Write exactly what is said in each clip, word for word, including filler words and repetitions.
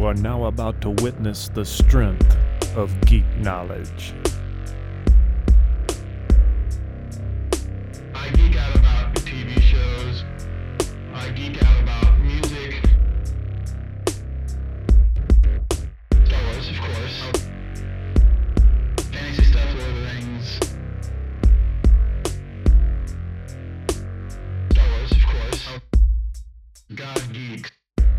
are now about to witness the strength of geek knowledge. I geek out about T V shows. I geek out about music. Star Wars, of course. Fantasy stuff, Lord of the Rings. Star Wars, of course. God geeks.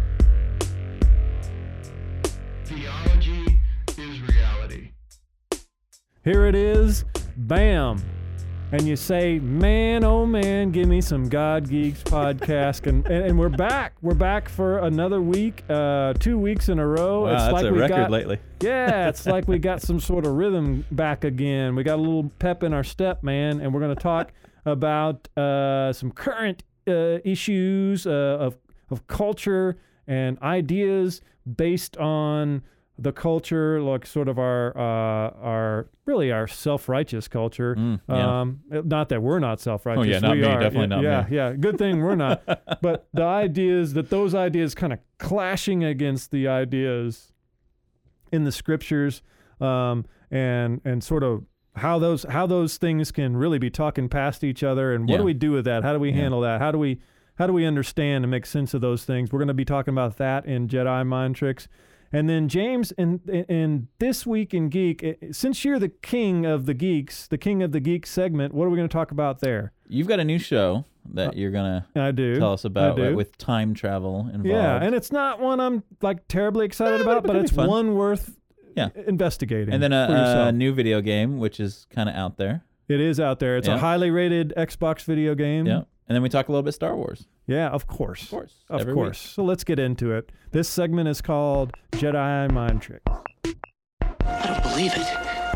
Theology is reality. Here it is, bam. And you say, man, oh man, give me some God Geeks podcast. and, and and we're back. We're back for another week, uh, two weeks in a row. Wow, it's that's like a we record got, lately. Yeah, it's like we got some sort of rhythm back again. We got a little pep in our step, man. And we're going to talk about uh, some current uh, issues uh, of, of culture and ideas based on the culture, like sort of our, uh, our really our self-righteous culture. Mm, yeah. Um, not that we're not self-righteous. Oh, yeah, not we me, are. definitely not yeah, me. Yeah, good thing we're not. But the ideas that those ideas kind of clashing against the ideas in the scriptures, um, and and sort of how those how those things can really be talking past each other, and what Yeah. do we do with that? How do we Yeah. handle that? How do we how do we understand and make sense of those things? We're going to be talking about that in Jedi Mind Tricks. And then James, in, in in this week in Geek, eh, since you're the king of the geeks, the king of the geek segment, what are we going to talk about there? You've got a new show that Uh, you're going I do. to tell us about I do. right, with time travel involved. Yeah, and it's not one I'm like terribly excited Eh, about, but but it could it's be fun. one worth Yeah. investigating. And then for a, a yourself. new video game, which is kind of out there. It is out there. It's Yeah. a highly rated Xbox video game. Yeah. And then we talk a little bit Star Wars. Yeah, of course. Of course. Of every course. So let's get into it. This segment is called Jedi Mind Tricks. I don't believe it.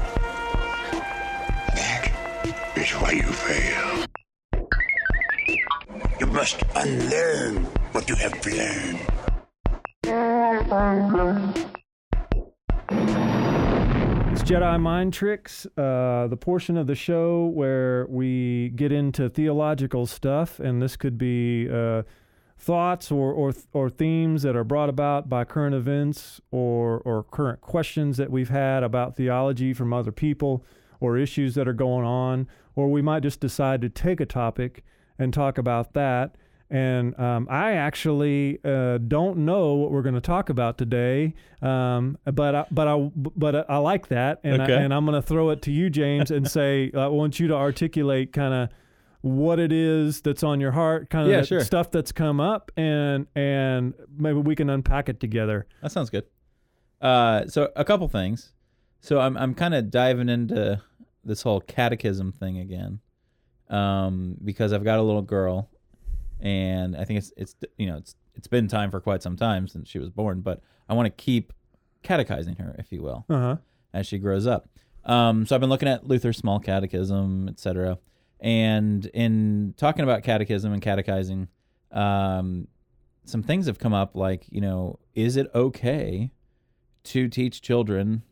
That is why you fail. You must unlearn what you have learned. It's Jedi Mind Tricks, uh, the portion of the show where we get into theological stuff, and this could be uh, thoughts or, or or themes that are brought about by current events or or current questions that we've had about theology from other people or issues that are going on, or we might just decide to take a topic and talk about that. And um, I actually uh, don't know what we're going to talk about today, um, but I, but I but I like that, and Okay. I, and I'm going to throw it to you, James, and say I want you to articulate kind of what it is that's on your heart, kind of Yeah, the sure. stuff that's come up, and and maybe we can unpack it together. That sounds good. Uh, so a couple things. So I'm I'm kind of diving into this whole catechism thing again, um, because I've got a little girl, and I think it's it's you know it's it's been time for quite some time since she was born, but I want to keep catechizing her, if you will, Uh huh. as she grows up. Um, so I've been looking at Luther's Small Catechism, et cetera. And in talking about catechism and catechizing, um, some things have come up like, you know, is it okay to teach children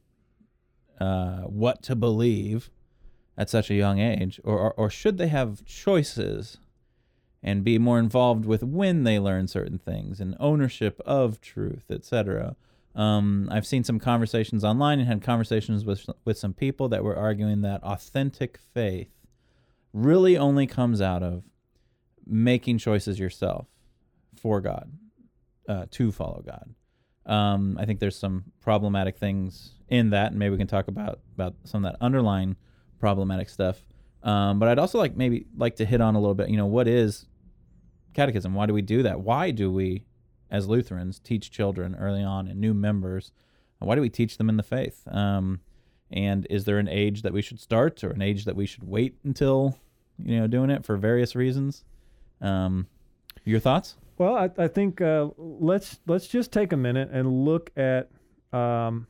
uh, what to believe at such a young age? Or, or, or should they have choices and be more involved with when they learn certain things and ownership of truth, et cetera? Um, I've seen some conversations online and had conversations with with some people that were arguing that authentic faith really only comes out of making choices yourself for God, uh, to follow God. Um, I think there's some problematic things in that, and maybe we can talk about, about some of that underlying problematic stuff. Um, but I'd also like maybe like to hit on a little bit, you know, what is catechism? Why do we do that? Why do we, as Lutherans, teach children early on and new members? Why do we teach them in the faith? Um, And is there an age that we should start or an age that we should wait until, you know, doing it for various reasons? Um, your thoughts? Well, I, I think uh, let's let's just take a minute and look at um,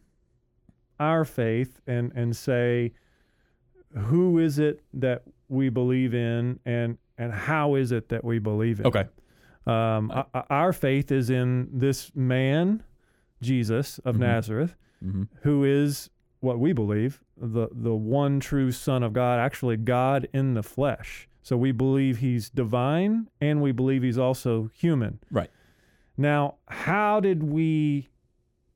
our faith and and say, who is it that we believe in, and and how is it that we believe in? Okay. Um, Uh, o- our faith is in this man, Jesus of Mhm. Nazareth, Mm-hmm. who is what we believe, the the one true Son of God, actually God in the flesh. So we believe he's divine, and we believe he's also human. Right. Now, how did we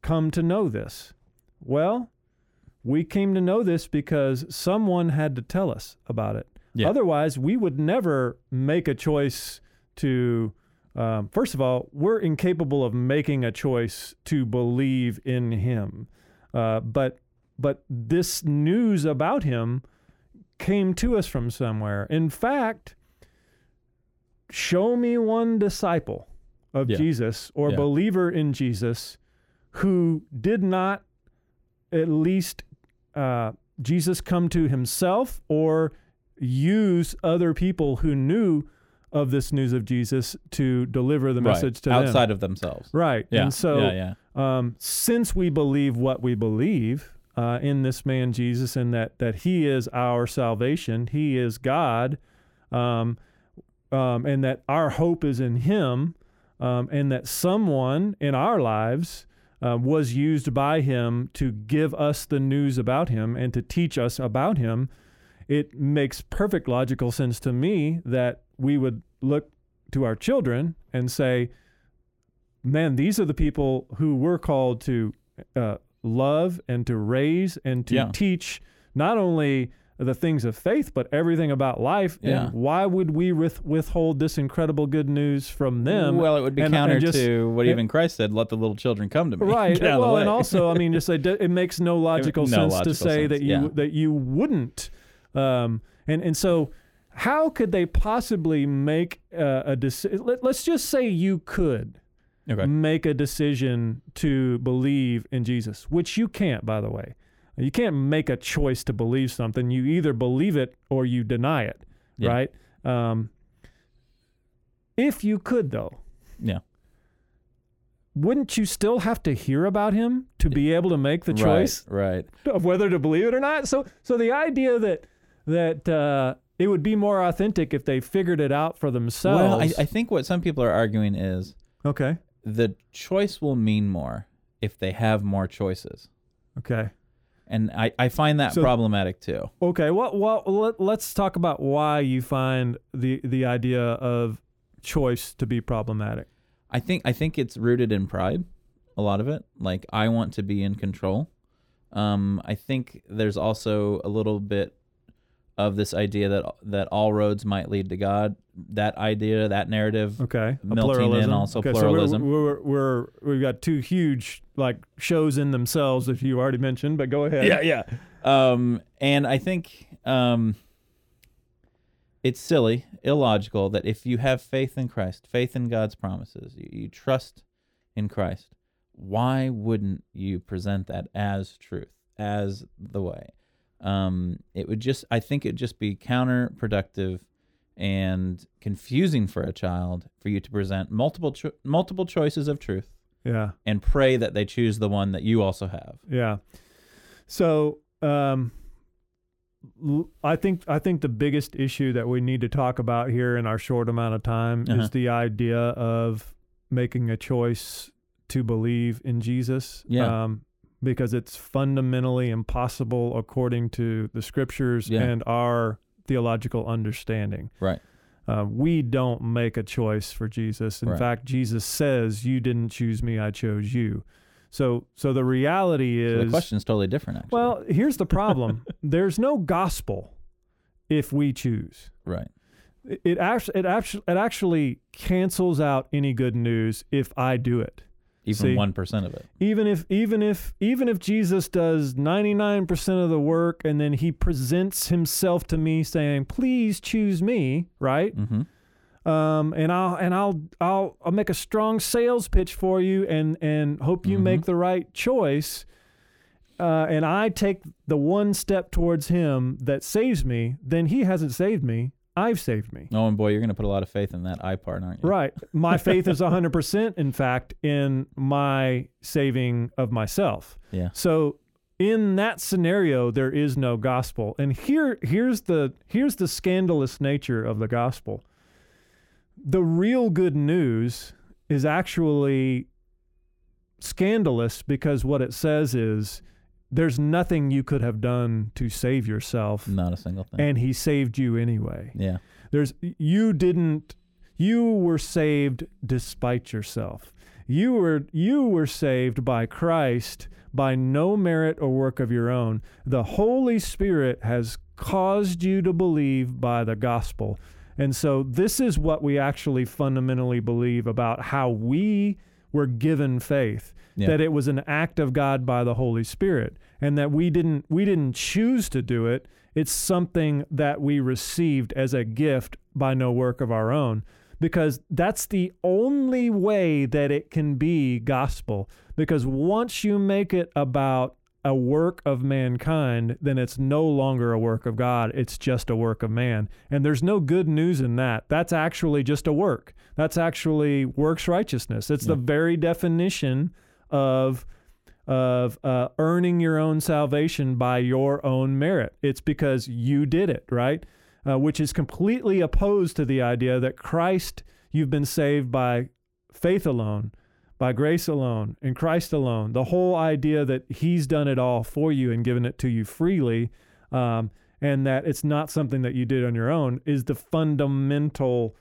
come to know this? Well, we came to know this because someone had to tell us about it. Yeah. Otherwise, we would never make a choice to, um, first of all, we're incapable of making a choice to believe in him. Uh, but but this news about him came to us from somewhere. In fact, show me one disciple of Yeah. Jesus or Yeah. believer in Jesus who did not at least uh, Jesus come to himself or use other people who knew of this news of Jesus to deliver the Right. message to them. Outside of themselves. Right. Yeah. And so yeah, yeah. um, since we believe what we believe uh, in this man Jesus and that, that he is our salvation, he is God, um, um, and that our hope is in him, um, and that someone in our lives uh, was used by him to give us the news about him and to teach us about him, it makes perfect logical sense to me that we would look to our children and say, man, these are the people who we're called to uh, love and to raise and to Yeah. teach not only the things of faith, but everything about life. Yeah. And why would we with, withhold this incredible good news from them? Well, it would be And- and counter just- to what and- even Christ said, let the little children come to me. Right. Get out of the Well, way. and also, I mean, just like, it makes no logical No sense logical to say sense, that you yeah. that you wouldn't. Um, and and so, how could they possibly make uh, a decision? Let, let's just say you could Okay. make a decision to believe in Jesus, which you can't, by the way. You can't make a choice to believe something. You either believe it or you deny it, Yeah. right? Um, if you could, though, Yeah. wouldn't you still have to hear about him to be able to make the choice Right. of whether to believe it or not? So, so the idea that that uh, it would be more authentic if they figured it out for themselves. Well, I, I think what some people are arguing is okay, the choice will mean more if they have more choices. okay, And I, I find that So- problematic too. okay. Well, well, let, let's talk about why you find the the idea of choice to be problematic. I think I think it's rooted in pride, a lot of it. Like, I want to be in control. Um, I think there's also a little bit of this idea that that all roads might lead to God. That idea, that narrative, Okay, a melting pluralism. in also okay, pluralism. So we're, we're, we're we've got two huge like shows in themselves, if you already mentioned. But go ahead. Yeah, yeah. Um, and I think um, it's silly, illogical that if you have faith in Christ, faith in God's promises, you, you trust in Christ, why wouldn't you present that as truth, as the way? Um, it would just, I think it'd just be counterproductive and confusing for a child for you to present multiple cho- multiple choices of truth Yeah. and pray that they choose the one that you also have. Yeah. So um, l- I think I think the biggest issue that we need to talk about here in our short amount of time Uh-huh. is the idea of making a choice to believe in Jesus. Yeah. Um, because it's fundamentally impossible according to the scriptures Yeah. and our theological understanding. Right. Uh, we don't make a choice for Jesus. In Right. fact, Jesus says, "You didn't choose me; I chose you." So, so the reality So is, the question's totally different, actually. well, here's the problem: there's no gospel if we choose. right. It, it actually, it actually, it actually cancels out any good news if I do it. Even See? one percent of it. Even if, even if, even if Jesus does ninety-nine percent of the work, and then he presents himself to me saying, "Please choose me," right? Mm-hmm. Um, and I'll and I'll I'll I'll make a strong sales pitch for you, and and hope you Mhm. make the right choice. Uh, and I take the one step towards him that saves me. Then he hasn't saved me. I've saved me. Oh, and boy, you're going to put a lot of faith in that I part, aren't you? Right. My faith is one hundred percent, in fact, in my saving of myself. Yeah. So in that scenario, there is no gospel. And here, here's the here's the scandalous nature of the gospel. The real good news is actually scandalous because what it says is there's nothing you could have done to save yourself, Not a single thing. and he saved you anyway. yeah. There's you didn't you were saved despite yourself. You were you were saved by Christ by no merit or work of your own. The Holy Spirit has caused you to believe by the gospel. And so this is what we actually fundamentally believe about how we were given faith, Yeah. that it was an act of God by the Holy Spirit, and that we didn't we didn't choose to do it. It's something that we received as a gift by no work of our own, because that's the only way that it can be gospel. Because once you make it about a work of mankind, then it's no longer a work of God. It's just a work of man. And there's no good news in that. That's actually just a work. That's actually works righteousness. It's Yeah. the very definition of of uh, earning your own salvation by your own merit. It's because you did it, right? Uh, which is completely opposed to the idea that Christ, you've been saved by faith alone, by grace alone, in Christ alone. The whole idea that he's done it all for you and given it to you freely, um, and that it's not something that you did on your own, is the fundamental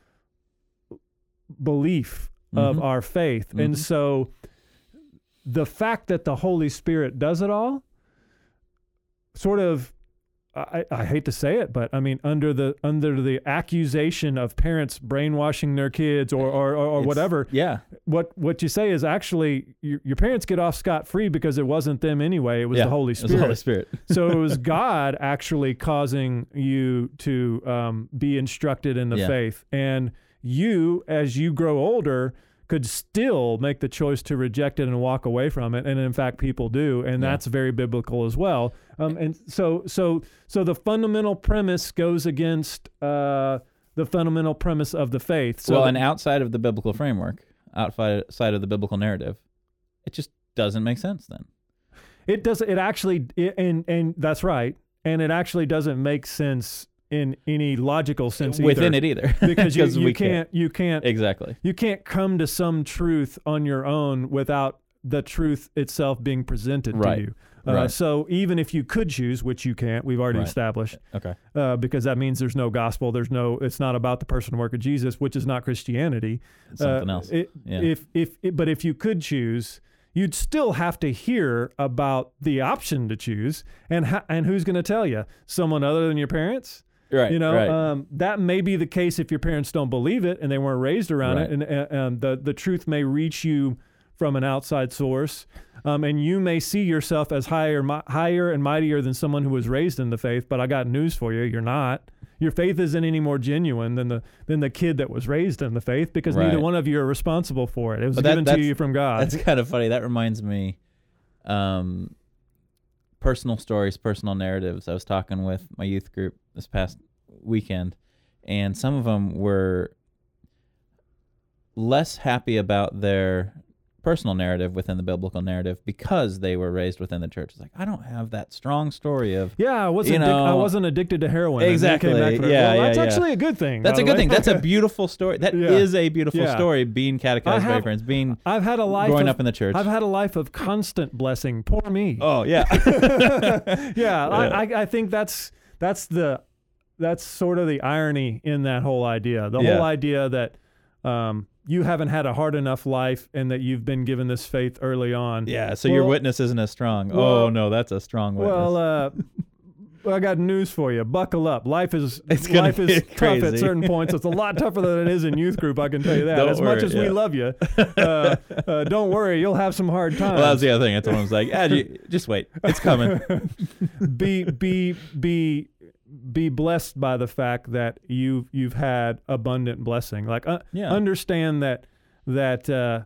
belief of Mhm. our faith. Mhm. And so the fact that the Holy Spirit does it all sort of, I, I hate to say it, but I mean, under the under the accusation of parents brainwashing their kids or or, or, or It's- whatever, Yeah. what what you say is actually your, your parents get off scot-free because it wasn't them anyway. It was yeah. the Holy It was Spirit. the Holy Spirit. So it was God actually causing you to um, be instructed in the Yeah. faith. And you, as you grow older, could still make the choice to reject it and walk away from it. And in fact, people do. And Yeah. that's very biblical as well. Um, and so so so the fundamental premise goes against uh, the fundamental premise of the faith. So well, the- and outside of the biblical framework, outside outside of the biblical narrative, it just doesn't make sense then. It doesn't. It actually, it, and and that's right. And it actually doesn't make sense in any logical sense Within either, it either. because you, you we can't you can't Exactly. you can't come to some truth on your own without the truth itself being presented Right. to you. Uh, Right. So even if you could choose, which you can't, we've already Right. established, Okay. uh, because that means there's no gospel. There's no. It's not about the person and work of Jesus, which is not Christianity. It's something Uh, else. it- Yeah. If if it, but if you could choose, you'd still have to hear about the option to choose, and ha- and who's going to tell you? Someone other than your parents? Right. You know, Right. um, that may be the case if your parents don't believe it and they weren't raised around Right. it, and, and, and the the truth may reach you from an outside source, um, and you may see yourself as higher, mi- higher and mightier than someone who was raised in the faith. But I got news for you: you're not. Your faith isn't any more genuine than the than the kid that was raised in the faith, because neither Right. one of you are responsible for it. It was But that- given to that's- you from God. That's kind of funny. That reminds me, um, personal stories, personal narratives. I was talking with my youth group this past weekend, and some of them were less happy about their personal narrative within the biblical narrative because they were raised within the church. It's like, I don't have that strong story of. Yeah, I wasn't. You addic- I know- wasn't addicted to heroin. and then Exactly. came back for it. Yeah, well, yeah, that's yeah. actually a good thing. That's by a the good way. thing. That's a beautiful story. That is Yeah. a beautiful Yeah. story. Being catechized by have- friends, being I've had a life growing of, up in the church. I've had a life of constant blessing. Poor me. oh yeah, yeah, I, I, I think that's that's the that's sort of the irony in that whole idea. The Yeah. whole idea that um, you haven't had a hard enough life and that you've been given this faith early on. yeah. So your Well- witness isn't as strong. well- oh no, that's a strong witness. Well, uh, well, I got news for you. Buckle up. Life is It's gonna life is be tough crazy. at certain points. It's a lot tougher than it is in youth group. I can tell you that. Don't as much worry, as we yeah. love you, uh, uh, don't worry. You'll have some hard times. Well, that's the other thing. I told him, I was like, ah, you- just wait, it's coming. be be be be blessed by the fact that you've you've had abundant blessing. Like uh, Yeah. understand that that uh,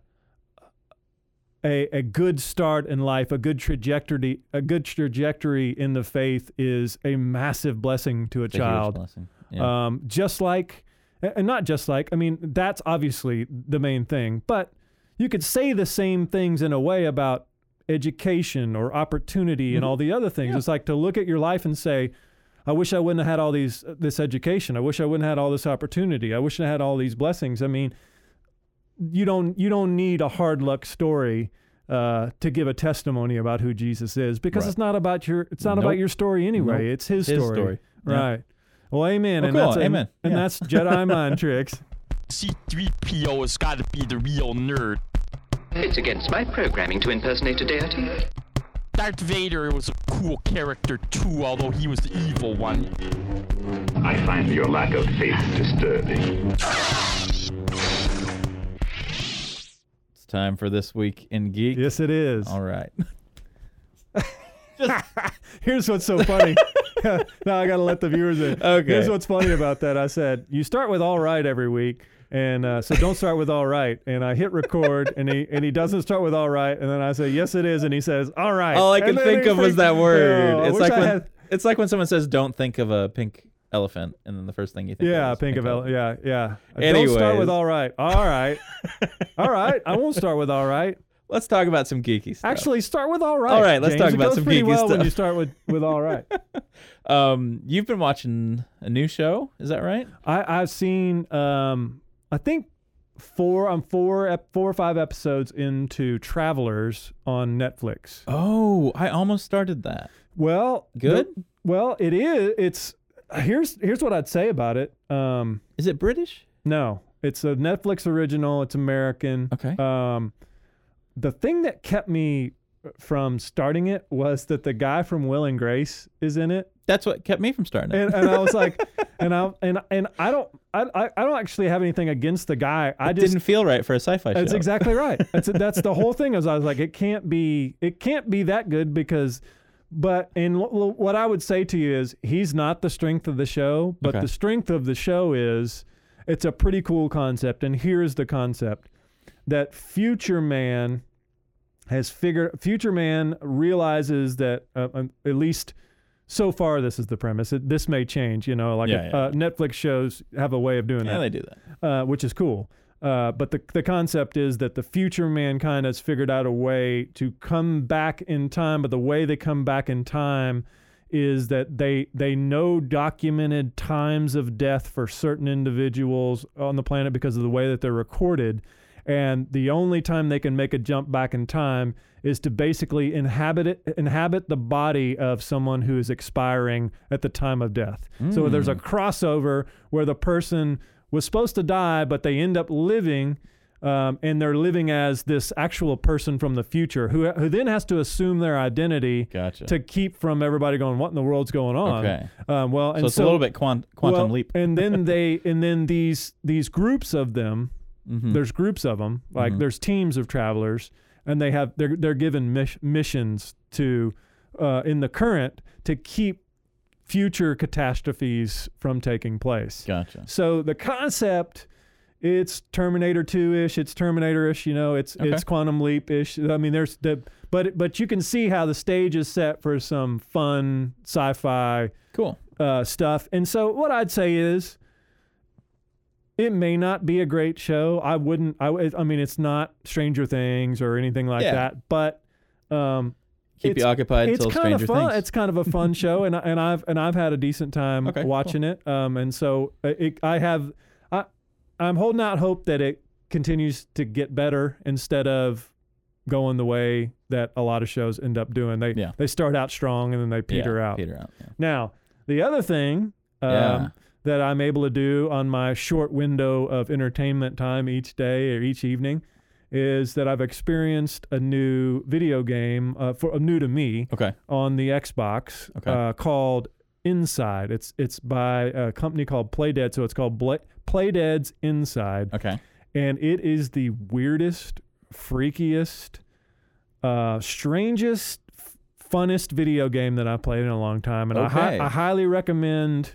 a a good start in life, a good trajectory, a good trajectory in the faith is a massive blessing to a It's a huge child. blessing. Yeah. Um, just like, and not just like, I mean, that's obviously the main thing, but you could say the same things in a way about education or opportunity and Mhm. all the other things. Yeah. It's like to look at your life and say, I wish I wouldn't have had all these, this education. I wish I wouldn't have had all this opportunity. I wish I had all these blessings. I mean, you don't, you don't need a hard luck story uh, to give a testimony about who Jesus is, because Right. it's not about your, it's not Nope. about your story anyway. Nope. It's his, His story. story. Yeah. Right. Well, amen. Oh, and cool. that's, and- Amen. And, Yeah. that's Jedi mind tricks. C three P O has got to be the real nerd. It's against my programming to impersonate a deity. Darth Vader was a cool character too, although he was the evil one. I find your lack of faith disturbing. It's time for This Week in Geek. Yes, it is. All right. Here's what's so funny. Now I got to let the viewers in. Okay. Here's what's funny about that. I said, you start with all right every week. And uh, so don't start with all right. And I hit record, and he and he doesn't start with all right. And then I say, yes, it is. And he says, all right. All I And can then think he of was freaks- that word. Oh, I it's wish like I when had- it's like when someone says, "Don't think of a pink elephant," and then the first thing you think Yeah, of is pink of ele- yeah, yeah. Don't Anyways. start with all right. All right. All right. I won't start with all right. Let's talk about some geeky stuff. Actually, start with all right. All right, let's James. talk It about goes some pretty geeky well when stuff. you start with, with all right. um, you've been watching a new show, is that right? I, I've seen, um, I think four, I'm four, ep- four or five episodes into Travelers on Netflix. Oh, I almost started that. Well, Good? the- well, it is. It's here's here's what I'd say about it. Um, Is it British? no, it's a Netflix original. It's American. Okay. Um, the thing that kept me from starting it was that the guy from Will and Grace is in it. That's what kept me from starting it. And, and I was like, and I and and I don't, I I I don't actually have anything against the guy. I it just didn't feel right for a sci-fi show. That's exactly right. That's that's the whole thing. Is I was like, it can't be, it can't be that good because, but and l- l- what I would say to you is, he's not the strength of the show, but Okay. the strength of the show is, it's a pretty cool concept. And here's the concept: that Future Man has figured, Future Man realizes that uh, um, at least. So far, this is the premise. It, this may change, you know, like Yeah, a, yeah, uh, Netflix shows have a way of doing Yeah, that they do that. uh, which is cool. Uh, but the the concept is that the future mankind has figured out a way to come back in time. But the way they come back in time is that they they know documented times of death for certain individuals on the planet because of the way that they're recorded. And the only time they can make a jump back in time is to basically inhabit it, inhabit the body of someone who is expiring at the time of death. So there's a crossover where the person was supposed to die, but they end up living, um, and they're living as this actual person from the future who who then has to assume their identity Gotcha. to keep from everybody going, what in the world's going on? Okay. Um, well, and So it's so a little bit quant- quantum well, leap. and then they and then these these groups of them. Mhm. There's groups of them, like Mhm. there's teams of travelers, and they have they're they're given mis- missions to uh, in the current to keep future catastrophes from taking place. Gotcha. So the concept, it's Terminator two-ish, it's Terminator-ish, you know, it's Okay. it's Quantum Leap-ish. I mean, there's the but but you can see how the stage is set for some fun sci-fi Cool. uh, stuff. And so what I'd say is, it may not be a great show. I wouldn't. I, I mean, it's not Stranger Things or anything like Yeah. that. But um, Keep it's, you occupied it's till kind of Stranger fun. Things. It's kind of a fun show, and I- and I've and I've had a decent time Okay, watching it. Um, and so it, I have. I I'm holding out hope that it continues to get better instead of going the way that a lot of shows end up doing. They Yeah. they start out strong and then they peter yeah, out. Peter out. Yeah. Now, the other thing um, Yeah. that I'm able to do on my short window of entertainment time each day or each evening is that I've experienced a new video game, uh, for uh, new to me, Okay. on the Xbox Okay. uh, called Inside. It's it's by a company called Playdead, so it's called Bla- Playdead's Inside, Okay. and it is the weirdest, freakiest, uh, strangest, f- funnest video game that I've played in a long time, and I, hi- Okay. I highly recommend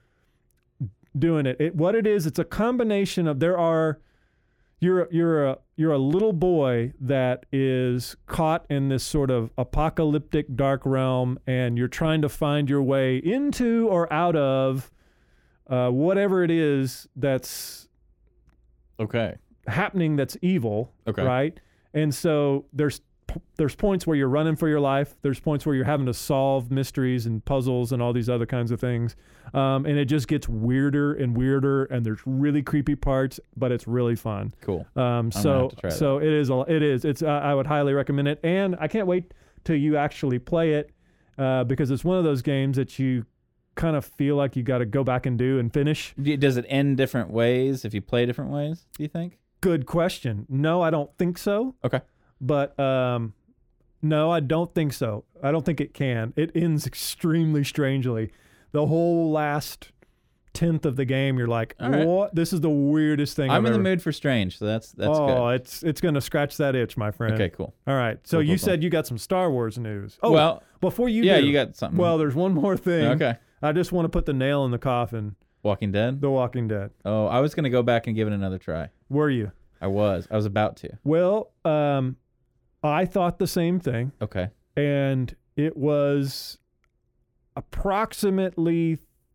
doing it. it. What it is, it's a combination of there are you're you're a you're a little boy that is caught in this sort of apocalyptic dark realm, and you're trying to find your way into or out of uh, whatever it is that's Okay. happening that's evil, Okay. right? And so there's there's points where you're running for your life. There's points where you're having to solve mysteries and puzzles and all these other kinds of things. Um, and it just gets weirder and weirder, and there's really creepy parts, but it's really fun. Cool. Um, gonna so have to try that. so it is a, it is it's uh, I would highly recommend it, and I can't wait till you actually play it uh, because it's one of those games that you kind of feel like you got to go back and do and finish. D- Does it end different ways if you play different ways, do you think? Good question. No, I don't think so. Okay. but um, no, I don't think so. I don't think it can. It ends extremely strangely. The whole last tenth of the game, you're like, All right. what? This is the weirdest thing. I'm I've in the ever... mood for strange, so that's that's oh, good. it's it's gonna scratch that itch, my friend. Okay, cool. All right. So Cool, you cool, said cool. you got some Star Wars news. Oh, Well, before you yeah, do, you got something. Well, there's one more thing. Okay. I just want to put the nail in the coffin. Walking Dead. The Walking Dead. Oh, I was gonna go back and give it another try. Were you? I was. I was about to. Well, um, I thought the same thing, Okay. and it was approximately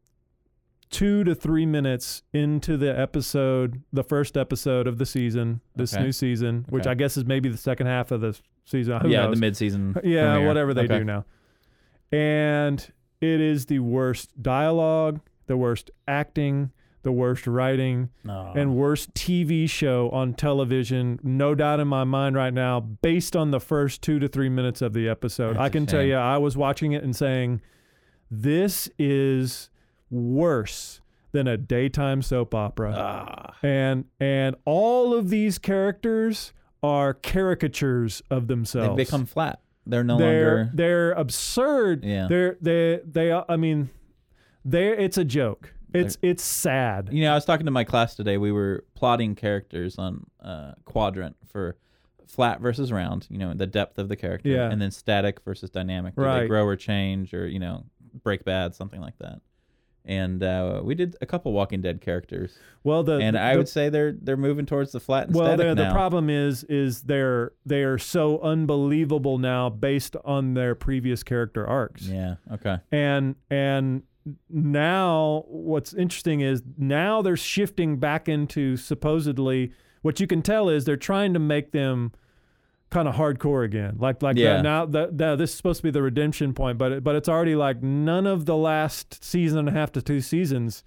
two to three minutes into the episode, the first episode of the season, this Okay. new season, which Okay. I guess is maybe the second half of the season. Who yeah, knows? the mid-season. Yeah, premiere. whatever they Okay. do now. And it is the worst dialogue, the worst acting, the worst writing, No. and worst T V show on television, no doubt in my mind right now, based on the first two to three minutes of the episode. That's I a can tell shame. you, I was watching it and saying, this is worse than a daytime soap opera. Ah. And and all of these characters are caricatures of themselves. They've become flat. They're no they're longer. they're absurd. Yeah. They're they they I mean, they it's a joke. It's it's sad. You know, I was talking to my class today. We were plotting characters on uh, quadrant for flat versus round. You know, the depth of the character, Yeah. and then static versus dynamic. Do Right. they grow or change, or you know, break bad, something like that. And uh, we did a couple Walking Dead characters, Well, the and the, I would say they're they're moving towards the flat and well, static the the now. problem is is they're they are so unbelievable now based on their previous character arcs. Yeah. Okay. And and now what's interesting is now they're shifting back into supposedly what you can tell is they're trying to make them kind of hardcore again. Like like Yeah. that now that now this is supposed to be the redemption point, but it, but it's already like none of the last season and a half to two seasons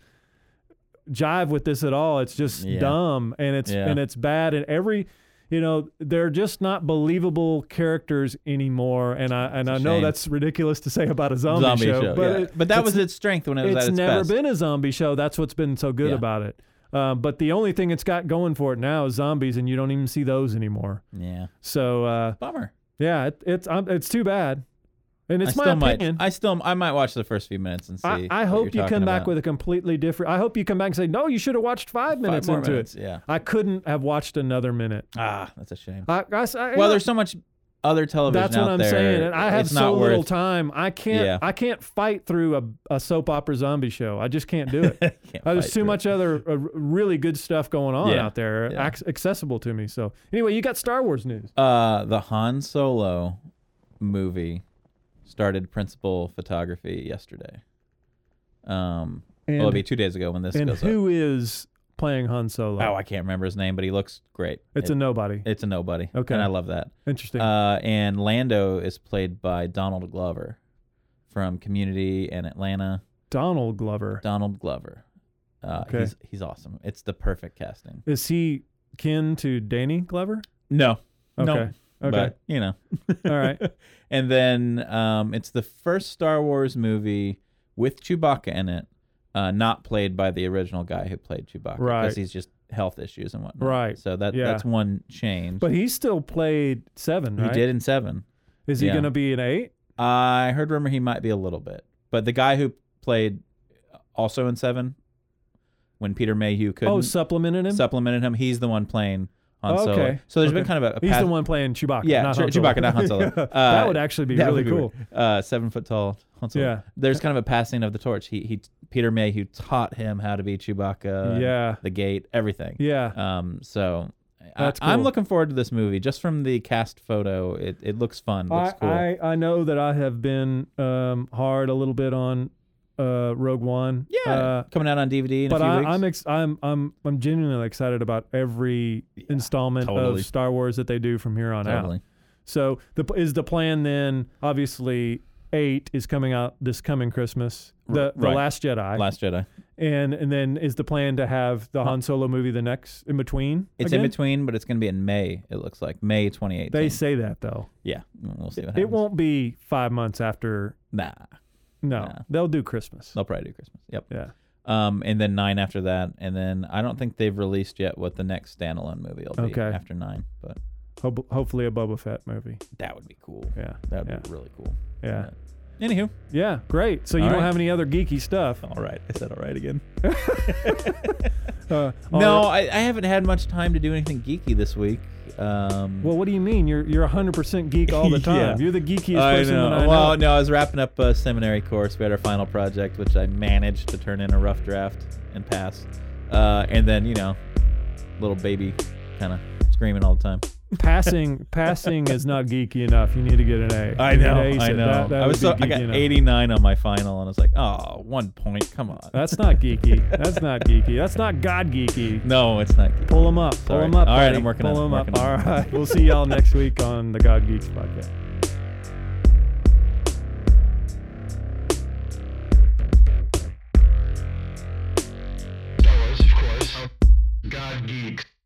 jive with this at all. It's just Yeah. dumb and it's Yeah. and it's bad and every you know, they're just not believable characters anymore, and I and a I know shame. that's ridiculous to say about a zombie, Zombie show, show, but yeah. it- but that it's- was its strength when it was it's at its never best. been a zombie show. That's what's been so good Yeah. about it. Uh, but the only thing it's got going for it now is zombies, and you don't even see those anymore. Yeah. So uh, Bummer. yeah, it, it's um, it's too bad, and it's I my still opinion. might. I still. I might watch the first few minutes and see. I, I what hope you're you come talking back about. with a completely different. I hope you come back and say, no, you should have watched five minutes Five more into minutes. it. Yeah. I couldn't have watched another minute. Ah, that's a shame. I, I, I, Well, there's so much other television That's what out I'm there. saying, and I have it's so not little worth, time. I can't. Yeah. I can't fight through a, a soap opera zombie show. I just can't do it. Can't Uh, There's fight too through much other uh, really good stuff going on Yeah. out there, Yeah. ac- accessible to me. So anyway, you got Star Wars news. Uh, the Han Solo movie started principal photography yesterday. Um, And, well, it'll be two days ago when this and goes who is playing Han Solo? up. Oh, I can't remember his name, but he looks great. it's It- a nobody. it's a nobody. Okay. and I love that. Interesting. Uh, and Lando is played by Donald Glover from Community and Atlanta. Donald Glover. Donald Glover. Uh, Okay. He's he's awesome. It's the perfect casting. Is he kin to Danny Glover? No. Okay. No. Okay. But, you know. All right. And then um, it's the first Star Wars movie with Chewbacca in it, uh, not played by the original guy who played Chewbacca. Right. Because he's just health issues and whatnot. Right. So that Yeah. that's one change. But he still played seven, he right? did in seven. Is he yeah. going to be an eight? I heard rumor he might be a little bit. But the guy who played also in seven, when Peter Mayhew couldn't Oh, supplemented him? supplemented him, he's the one playing Han Oh, Solo. okay. So there's Okay. been kind of a, a He's path- the one playing Chewbacca. Yeah, not Chew- Han Solo. Chewbacca, not Han Solo. Yeah, Uh, that would actually be that really would be cool. weird. Uh, seven foot tall Han Solo. Yeah. There's kind of a passing of the torch. He he Peter Mayhew taught him how to be Chewbacca. Yeah. The gate, everything. Yeah. Um. So. That's I, I'm cool. looking forward to this movie. Just from the cast photo, it, it looks fun. Looks I, cool. I, I know that I have been um, hard a little bit on uh, Rogue One. yeah. Uh, coming out on D V D in but a few I, weeks. I'm ex- I'm I'm I'm genuinely excited about every installment totally. of Star Wars that they do from here on Totally. out. So the is the plan then? Obviously, eight is coming out this coming Christmas. The the right. Last Jedi. Last Jedi. And and then is the plan to have the Han Solo movie the next in between? It's again? in between, but it's going to be in May. It looks like May twenty eighteen. They say that though. Yeah, we'll see what happens. It won't be five months after. Nah, No, No. they'll do Christmas. they'll probably do Christmas. Yep. Yeah. Um, and then nine after that, and then I don't think they've released yet what the next standalone movie will be Okay. after nine. But Ho- hopefully a Boba Fett movie. That would be cool. Yeah. That would yeah. be really cool. Yeah. Yeah. Anywho. Yeah, great. So you All don't right. have any other geeky stuff? All right. I said all right again. Uh, all No, right. I, I haven't had much time to do anything geeky this week. Um, Well, what do you mean? You're you're one hundred percent geek all the time. Yeah. You're the geekiest I person know. that I well, know. no, I was wrapping up a seminary course. We had our final project, which I managed to turn in a rough draft and pass. Uh, and then, you know, little baby kind of screaming all the time. Passing passing is not geeky enough. You need to get an A. I You need know, to ace I it. know. That, that I was would so be I geeky got enough. eighty-nine on my final, and I was like, oh, one point. Come on. That's not geeky. That's not geeky. That's not God geeky. No, it's not. Geeky. Pull them up. Pull Sorry. them up. All right, buddy. I'm working Pull on it. them I'm up. working All on it. right. We'll see y'all next week on the God Geeks podcast. Star Wars, of course. God Geeks.